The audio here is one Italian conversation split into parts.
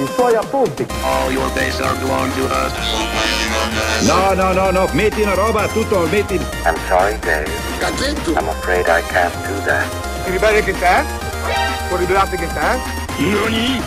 suoi appunti. All your base are belong to us. No, metti una roba, tutto, metti... I'm sorry, Dave. Cazzetto. I'm afraid I can't do that. Ti ribelli che te? Fuori ribellarti che te? Nani?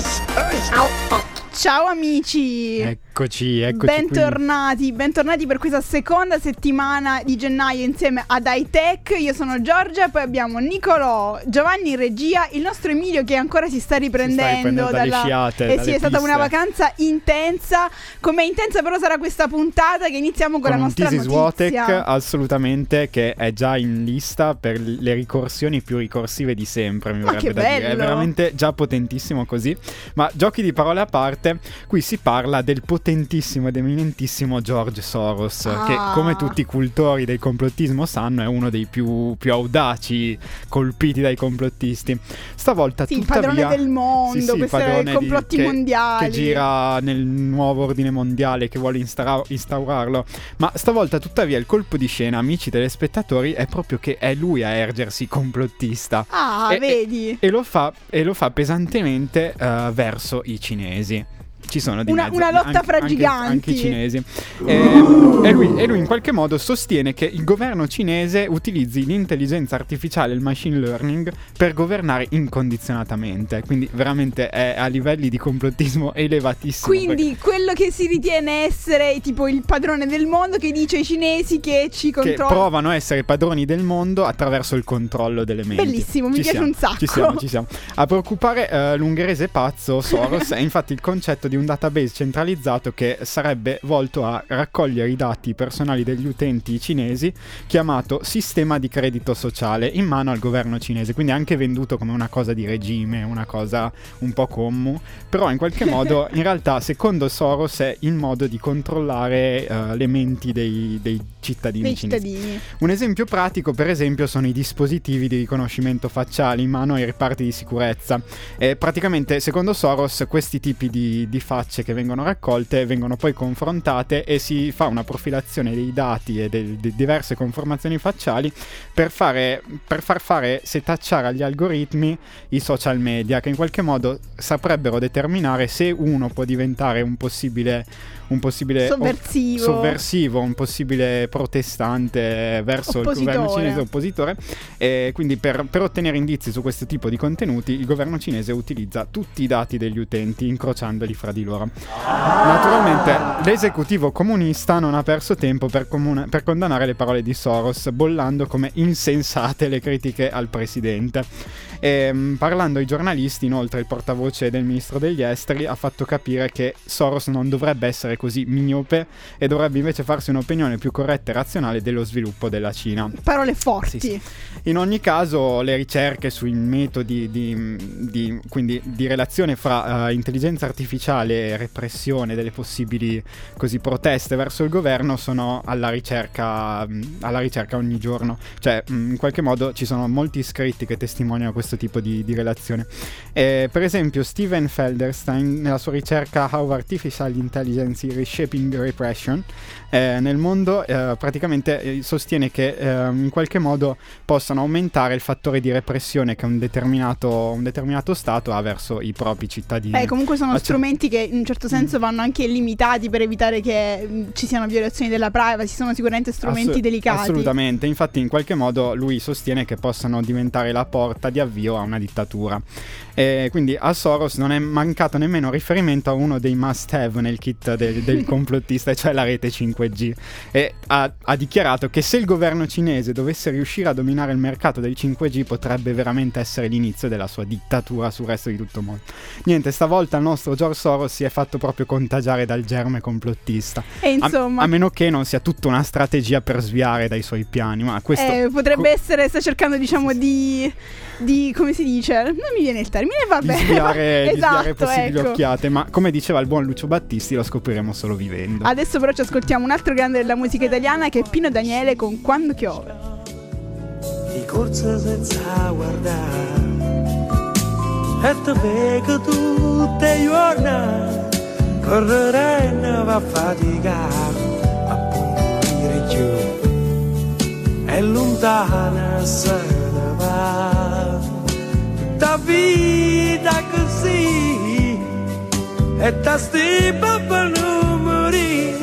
Ciao amici! Eccoci bentornati per questa seconda settimana di gennaio insieme ad iTech. Io sono Giorgia, poi abbiamo Nicolò, Giovanni in regia, il nostro Emilio che ancora si sta riprendendo dalle sciate. Sì, è stata una vacanza intensa. Com'è intensa però sarà questa puntata che iniziamo con la nostra notizia. Swatec, assolutamente, che è già in lista per le ricorsioni più ricorsive di sempre, mi verrebbe da dire. È veramente già potentissimo così. Ma giochi di parole a parte, qui si parla del potentissimo ed eminentissimo George Soros, che come tutti i cultori del complottismo sanno è uno dei più audaci colpiti dai complottisti. Stavolta sì, tuttavia, il padrone del mondo, questi complotti mondiali che gira nel nuovo ordine mondiale, che vuole instaurarlo. Ma stavolta tuttavia il colpo di scena, amici telespettatori, è proprio che è lui a ergersi complottista. Vedi? E lo fa pesantemente verso i cinesi. Ci sono di una lotta fra giganti, anche i cinesi. E lui in qualche modo sostiene che il governo cinese utilizzi l'intelligenza artificiale e il machine learning per governare incondizionatamente. Quindi veramente è a livelli di complottismo elevatissimo. Quindi quello che si ritiene essere tipo il padrone del mondo, che dice ai cinesi che ci controllano, che provano a essere padroni del mondo attraverso il controllo delle menti. Bellissimo, mi piace un sacco. Ci siamo. A preoccupare l'ungherese pazzo Soros è infatti il concetto di un database centralizzato che sarebbe volto a raccogliere i dati personali degli utenti cinesi, chiamato sistema di credito sociale, in mano al governo cinese. Quindi anche venduto come una cosa di regime, una cosa un po' commu, però in qualche modo in realtà secondo Soros è il modo di controllare le menti dei cittadini cinesi. Un esempio pratico, per esempio, sono i dispositivi di riconoscimento facciale in mano ai reparti di sicurezza. Praticamente secondo Soros questi tipi di facce che vengono raccolte vengono poi confrontate e si fa una profilazione dei dati e delle diverse conformazioni facciali per far fare setacciare agli algoritmi i social media, che in qualche modo saprebbero determinare se uno può diventare un possibile sovversivo, un possibile protestante verso il governo cinese, oppositore. E quindi per ottenere indizi su questo tipo di contenuti il governo cinese utilizza tutti i dati degli utenti incrociandoli fra di loro. Naturalmente l'esecutivo comunista non ha perso tempo per condannare le parole di Soros, bollando come insensate le critiche al presidente. Parlando ai giornalisti, inoltre, il portavoce del ministro degli esteri ha fatto capire che Soros non dovrebbe essere così miope e dovrebbe invece farsi un'opinione più corretta e razionale dello sviluppo della Cina. Parole forti. Sì. In ogni caso le ricerche sui metodi di relazione fra intelligenza artificiale e repressione delle possibili proteste verso il governo sono alla ricerca ogni giorno. Cioè in qualche modo ci sono molti scritti che testimoniano questo tipo di relazione. Per esempio Steven Felderstein, nella sua ricerca How Artificial Intelligence is Reshaping Repression nel mondo, praticamente sostiene che in qualche modo possano aumentare il fattore di repressione che un determinato stato ha verso i propri cittadini. Comunque sono strumenti che in un certo senso vanno anche limitati per evitare che ci siano violazioni della privacy. Sono sicuramente strumenti delicati. Assolutamente, infatti in qualche modo lui sostiene che possano diventare la porta di avvio a una dittatura. Quindi a Soros non è mancato nemmeno riferimento a uno dei must have nel kit del complottista, cioè la rete 5G, e ha dichiarato che se il governo cinese dovesse riuscire a dominare il mercato del 5G potrebbe veramente essere l'inizio della sua dittatura sul resto di tutto il mondo. Niente, stavolta il nostro George Soros si è fatto proprio contagiare dal germe complottista, e insomma, a meno che non sia tutta una strategia per sviare dai suoi piani, ma questo potrebbe essere, sta cercando di come si dice, non mi viene il termine, vabbè, di sviare esatto, possibili occhiate, ma come diceva il buon Lucio Battisti, lo scopriremo solo vivendo. Adesso però ci ascoltiamo un altro grande della musica italiana, che è Pino Daniele con Quando piove. Di corsa senza guardare e te vedo tutte i giorni, correre e ne va a faticare, ma pure giù è lontana se ne va, tutta vita così e tasti papà numeri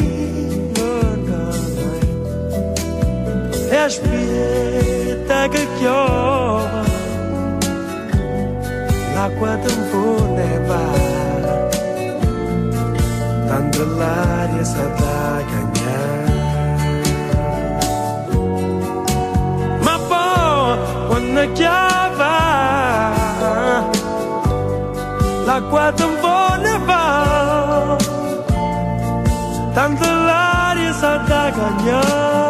e aspetta che piova l'acqua tampone va tanto l'aria sta da cagnare ma poi quando chiava l'acqua tampone va tanto l'aria sta da cagnare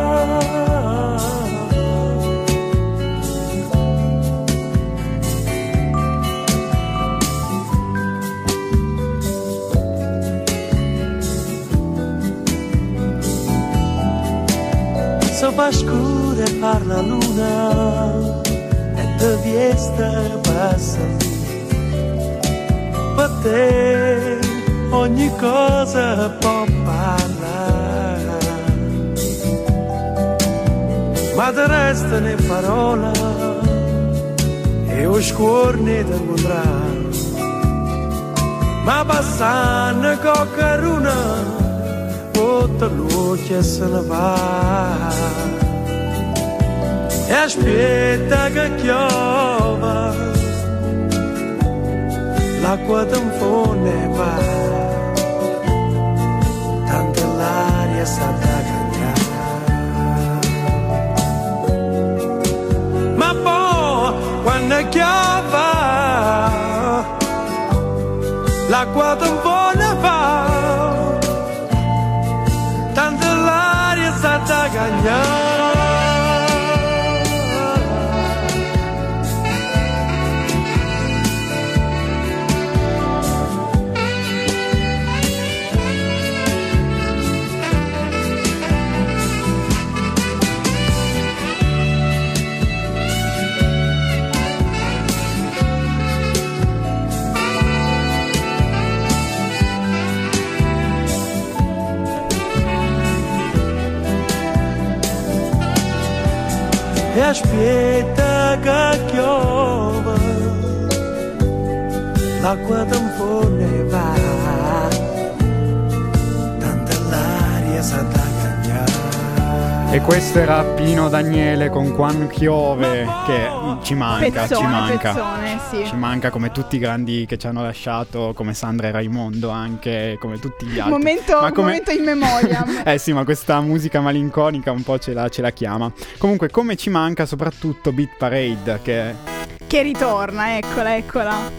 se fa scuro e parla luna e te viesta passa per te ogni cosa può parlare ma te resta ne parola e o scuorne te incontrare ma passando coccaruna tutta luce se ne va e aspetta che piova l'acqua tampone va tanto l'aria sta da cagnare ma poi quando piova l'acqua tampone va tanto l'aria sta da cagnare e aspetta che piova l'acqua tampone va tanta l'aria sa da cagnare e questo era Pino Daniele con Quan Chiove che ci manca, pezzone, sì. Ci manca come tutti i grandi che ci hanno lasciato come Sandra e Raimondo anche come tutti gli altri momento in memoria sì ma questa musica malinconica un po' ce la chiama comunque come ci manca soprattutto Beat Parade che ritorna eccola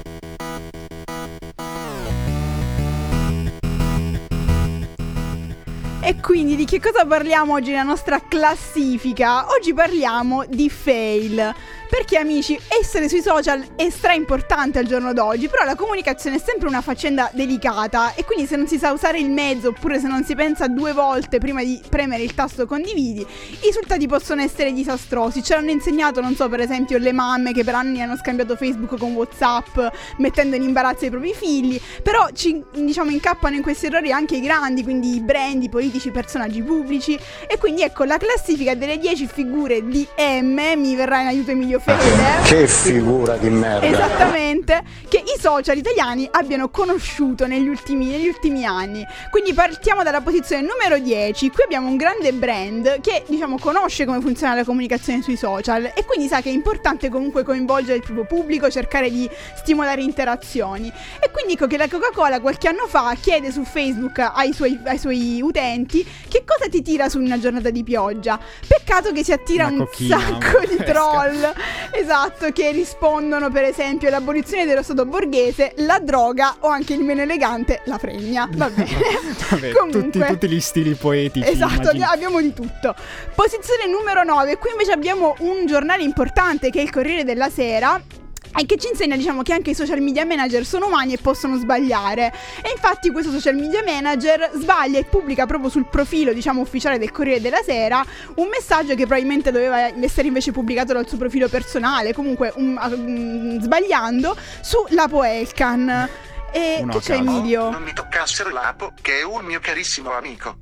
E quindi di che cosa parliamo oggi nella nostra classifica? Oggi parliamo di fail. Perché amici, essere sui social è stra importante al giorno d'oggi, però la comunicazione è sempre una faccenda delicata e quindi se non si sa usare il mezzo oppure se non si pensa 2 volte prima di premere il tasto condividi, i risultati possono essere disastrosi. Ce l'hanno insegnato, non so, per esempio le mamme che per anni hanno scambiato Facebook con WhatsApp mettendo in imbarazzo i propri figli, però incappano in questi errori anche i grandi, quindi i brand, i politici, i personaggi pubblici. E quindi ecco la classifica delle 10 figure di M, mi verrà in aiuto Emilio Fede. Che figura di merda. Esattamente, che i social italiani abbiano conosciuto negli ultimi anni. Quindi partiamo dalla posizione numero 10. Qui abbiamo un grande brand che conosce come funziona la comunicazione sui social e quindi sa che è importante comunque coinvolgere il proprio pubblico, cercare di stimolare interazioni. E quindi ecco che la Coca-Cola qualche anno fa chiede su Facebook ai suoi utenti che cosa ti tira su una giornata di pioggia. Peccato che si attira un sacco di troll. Esatto, che rispondono per esempio l'abolizione dello stato borghese, la droga o anche il meno elegante, la fregna. Va bene. Comunque, tutti gli stili poetici. Esatto, abbiamo di tutto. Posizione numero 9. Qui invece abbiamo un giornale importante che è il Corriere della Sera e che ci insegna che anche i social media manager sono umani e possono sbagliare. E infatti questo social media manager sbaglia e pubblica proprio sul profilo ufficiale del Corriere della Sera un messaggio che probabilmente doveva essere invece pubblicato dal suo profilo personale, comunque sbagliando su Lapo Elkan. E che c'è Emilio? Non mi toccassero Lapo, che è un mio carissimo amico.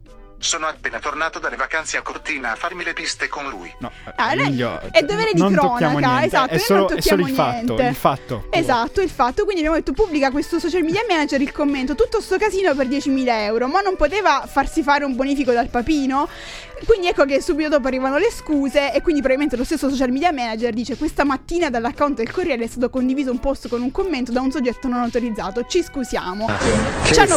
Sono appena tornato dalle vacanze a Cortina a farmi le piste con lui. No, Emilio, è dovere di non cronaca, esatto, è solo il fatto. Esatto, il fatto. Quindi abbiamo detto, pubblica questo social media manager il commento, tutto sto casino per 10.000 euro, ma non poteva farsi fare un bonifico dal papino? Quindi ecco che subito dopo arrivano le scuse e quindi probabilmente lo stesso social media manager dice: questa mattina dall'account del Corriere è stato condiviso un post con un commento da un soggetto non autorizzato, ci scusiamo. Ci hanno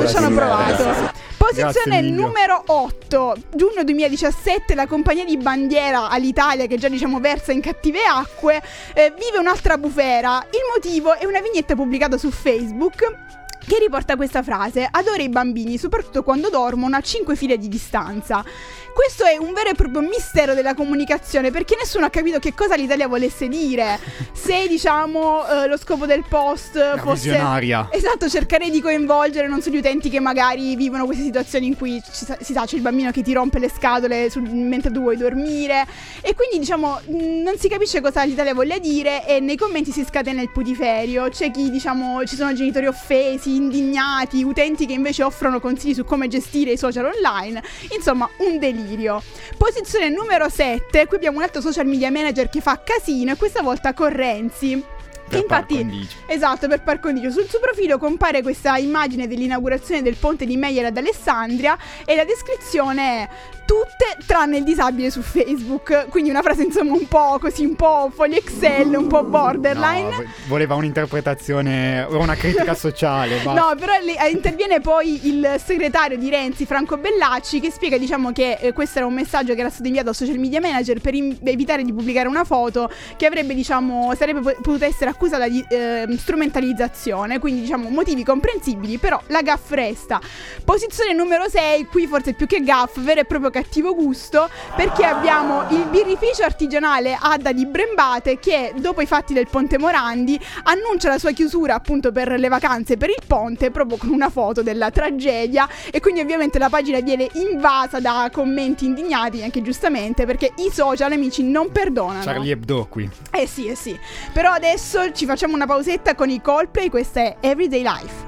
provato. Posizione numero 8, giugno 2017, la compagnia di bandiera Alitalia, che già diciamo versa in cattive acque, vive un'altra bufera. Il motivo è una vignetta pubblicata su Facebook che riporta questa frase: adora i bambini, soprattutto quando dormono a 5 file di distanza. Questo è un vero e proprio mistero della comunicazione, perché nessuno ha capito che cosa l'Italia volesse dire. Se diciamo lo scopo del post fosse visionaria. Esatto, cercare di coinvolgere non so gli utenti che magari vivono queste situazioni in cui si sa c'è il bambino che ti rompe le scatole mentre tu vuoi dormire, e quindi diciamo non si capisce cosa l'Italia voglia dire, e nei commenti si scatena il putiferio. C'è chi diciamo ci sono genitori offesi, indignati, utenti che invece offrono consigli su come gestire i social online. Insomma, un delirio. Posizione numero 7, qui abbiamo un altro social media manager che fa casino, e questa volta con Renzi. Infatti, esatto, per par condicio. Sul suo profilo compare questa immagine dell'inaugurazione del ponte di Meyer ad Alessandria, e la descrizione è: tutte tranne il disabile su Facebook. Quindi una frase insomma un po' così, un po' fogli Excel, un po' borderline. No, voleva un'interpretazione, una critica sociale. No, però interviene poi il segretario di Renzi, Franco Bellacci, che spiega diciamo che questo era un messaggio che era stato inviato al social media manager per evitare di pubblicare una foto che avrebbe diciamo sarebbe potuta essere accusata di strumentalizzazione. Quindi diciamo motivi comprensibili, però la gaff resta. Posizione numero 6, qui forse più che gaff, vero e proprio cattivo gusto, perché abbiamo il birrificio artigianale Adda di Brembate che dopo i fatti del Ponte Morandi annuncia la sua chiusura appunto per le vacanze per il ponte, proprio con una foto della tragedia, e quindi ovviamente la pagina viene invasa da commenti indignati, anche giustamente, perché i social, amici, non perdonano. Charlie Hebdo qui. Sì. Però adesso ci facciamo una pausetta con i Coldplay, questa è Everyday Life.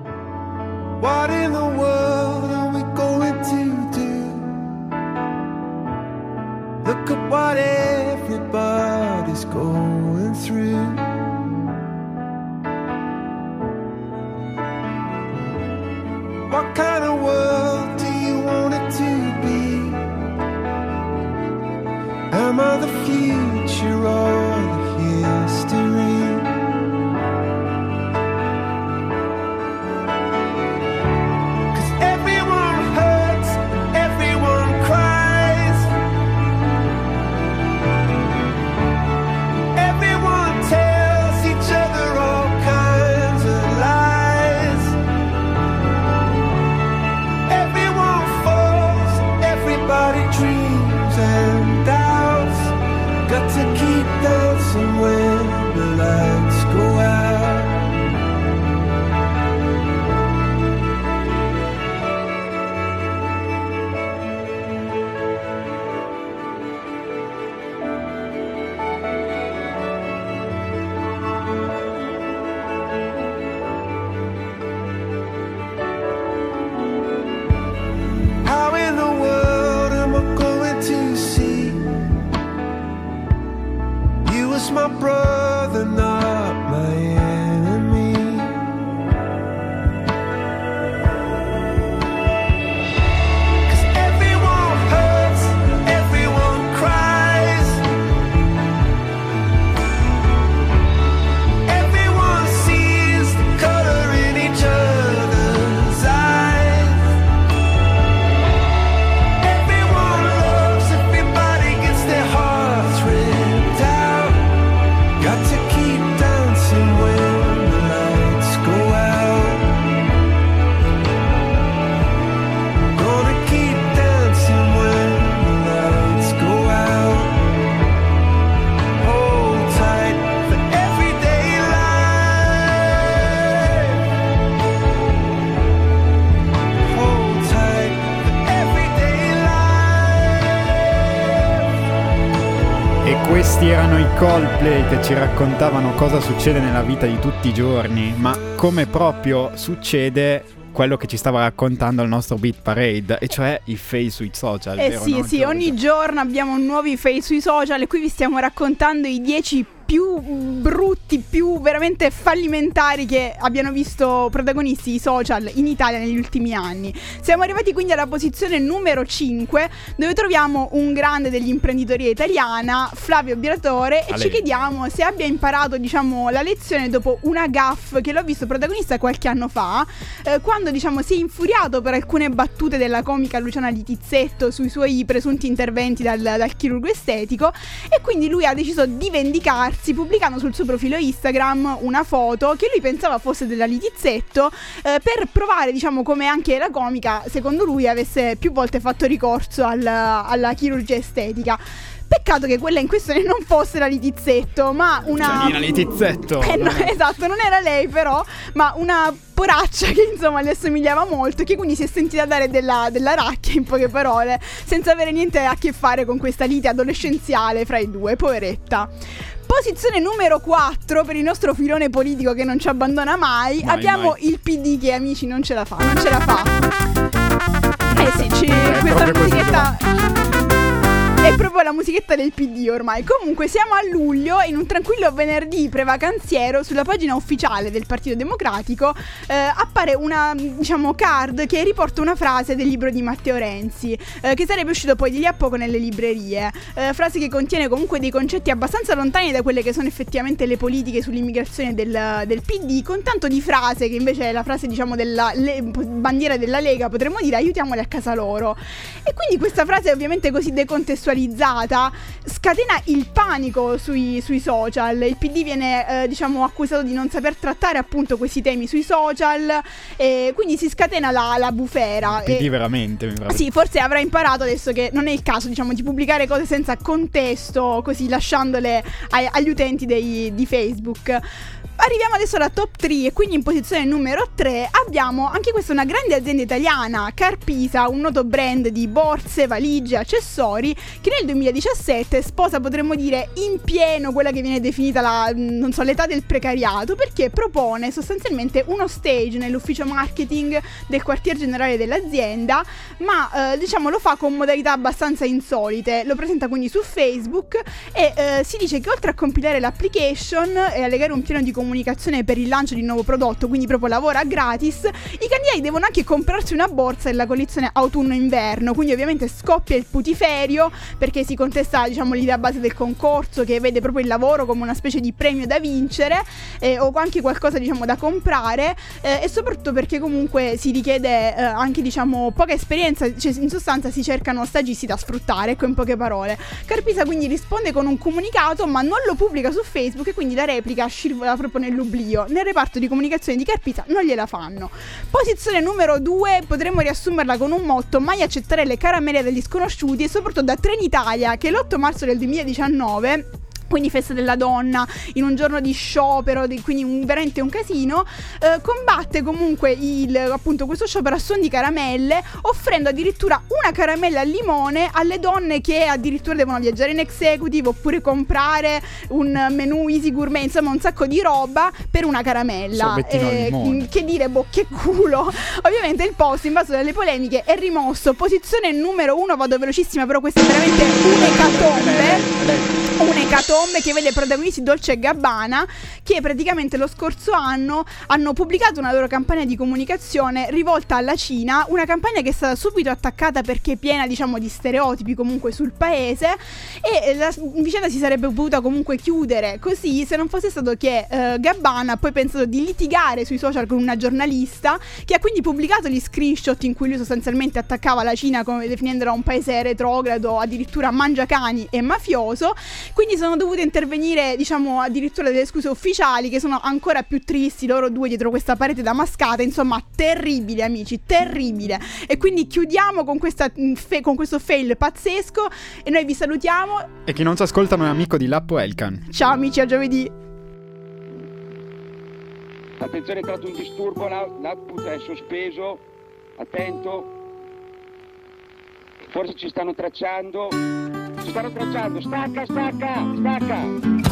What in the world are we going to do? Look at what everybody's going through. What kind of world do you want it to be? Am I the future or the history? 'Cause everyone hurts and everyone cries. Everyone tells each other all kinds of lies. Everyone falls, everybody dreams and doubts. Got to keep dancing when the lights go out. How in the world am I going to see you as my brother, not my enemy? 'Cause everyone hurts, everyone cries. Everyone sees the color in each other's eyes. Everyone loves, everybody gets their hearts ripped out. Got to keep dancing when the lights go out. Gonna keep dancing when the lights go out. Hold tight for everyday life. Hold tight for everyday life. E questi erano i Coldplay che ci raccontavano cosa succede nella vita di tutti i giorni, ma come proprio succede quello che ci stava raccontando il nostro Beat Parade, e cioè i fail sui social. Vero, sì, no, sì, Giorgia? ogni giorno abbiamo nuovi fail sui social e qui vi stiamo raccontando i 10 più brutti, più veramente fallimentari che abbiano visto protagonisti di social in Italia negli ultimi anni. Siamo arrivati quindi alla posizione numero 5, dove troviamo un grande dell'imprenditoria italiana, Flavio Briatore, e ci chiediamo se abbia imparato, diciamo, la lezione dopo una gaffe che l'ho visto protagonista qualche anno fa, quando, diciamo, si è infuriato per alcune battute della comica Luciana Littizzetto sui suoi presunti interventi dal chirurgo estetico, e quindi lui ha deciso di vendicarsi pubblicando sul suo profilo Instagram una foto che lui pensava fosse della Littizzetto, per provare, diciamo, come anche la comica, secondo lui, avesse più volte fatto ricorso alla chirurgia estetica. Peccato che quella in questione non fosse la Littizzetto, ma una Gianina Littizzetto. No, esatto, non era lei però, ma una poraccia che insomma le assomigliava molto, che quindi si è sentita dare della racchia, in poche parole, senza avere niente a che fare con questa lite adolescenziale fra i due, poveretta. Posizione numero 4 per il nostro filone politico che non ci abbandona mai, abbiamo il PD che, amici, non ce la fa. Questa musichetta è proprio la musichetta del PD ormai. Comunque siamo a luglio e in un tranquillo venerdì prevacanziero sulla pagina ufficiale del Partito Democratico appare una, diciamo, card che riporta una frase del libro di Matteo Renzi, che sarebbe uscito poi di lì a poco nelle librerie, frase che contiene comunque dei concetti abbastanza lontani da quelle che sono effettivamente le politiche sull'immigrazione del PD, con tanto di frase che invece è la frase, diciamo, della bandiera della Lega, potremmo dire aiutiamoli a casa loro. E quindi questa frase, ovviamente così decontestualizzata, scatena il panico sui social. Il PD viene diciamo accusato di non saper trattare appunto questi temi sui social, e quindi si scatena la bufera. Il PD veramente. Sì, forse avrà imparato adesso che non è il caso, diciamo, di pubblicare cose senza contesto, così lasciandole agli utenti di Facebook. Arriviamo adesso alla top 3 e quindi in posizione numero 3 abbiamo anche questa una grande azienda italiana, Carpisa, un noto brand di borse, valigie, accessori, che nel 2017 sposa, potremmo dire, in pieno quella che viene definita l'età del precariato, perché propone sostanzialmente uno stage nell'ufficio marketing del quartier generale dell'azienda, ma diciamo lo fa con modalità abbastanza insolite. Lo presenta quindi su Facebook e si dice che oltre a compilare l'application e allegare un piano di comunicazione per il lancio di un nuovo prodotto, quindi proprio lavora gratis, i candidati devono anche comprarsi una borsa della collezione autunno-inverno, quindi ovviamente scoppia il putiferio perché si contesta, diciamo, l'idea base del concorso, che vede proprio il lavoro come una specie di premio da vincere, o anche qualcosa, diciamo, da comprare, e soprattutto perché comunque si richiede anche, diciamo, poca esperienza, cioè in sostanza si cercano stagisti da sfruttare, ecco, in poche parole. Carpisa quindi risponde con un comunicato ma non lo pubblica su Facebook, e quindi la replica scivola proprio nell'oblio. Nel reparto di comunicazione di Carpisa non gliela fanno. Posizione numero 2 potremmo riassumerla con un motto: mai accettare le caramelle degli sconosciuti, e soprattutto da Trenitalia, che l'8 marzo del 2019, quindi festa della donna, in un giorno di sciopero, quindi veramente un casino, combatte comunque appunto questo sciopero a suon di caramelle, offrendo addirittura una caramella al limone alle donne che addirittura devono viaggiare in executive oppure comprare un menù easy gourmet, insomma un sacco di roba per una caramella. Sorbettino al limone. Che dire, che culo. Ovviamente il post, invaso dalle polemiche, è rimosso. Posizione numero 1, vado velocissima, però questa è veramente un'ecatombe che vede protagonisti Dolce & Gabbana, che praticamente lo scorso anno hanno pubblicato una loro campagna di comunicazione rivolta alla Cina, una campagna che è stata subito attaccata perché piena, diciamo, di stereotipi comunque sul paese, e la vicenda si sarebbe potuta comunque chiudere così se non fosse stato che Gabbana ha poi pensato di litigare sui social con una giornalista, che ha quindi pubblicato gli screenshot in cui lui sostanzialmente attaccava la Cina come definendola un paese retrogrado, addirittura mangiacani e mafioso. Quindi sono dovute intervenire, diciamo, addirittura delle scuse ufficiali che sono ancora più tristi, loro due dietro questa parete damascata. Insomma, terribile, amici, terribile. E quindi chiudiamo con con questo fail pazzesco e noi vi salutiamo. E chi non ci ascolta non è amico di Lappo Elkan. Ciao amici, a giovedì. Attenzione, è tratto un disturbo, l'output è sospeso, attento. Forse ci stanno tracciando, stacca.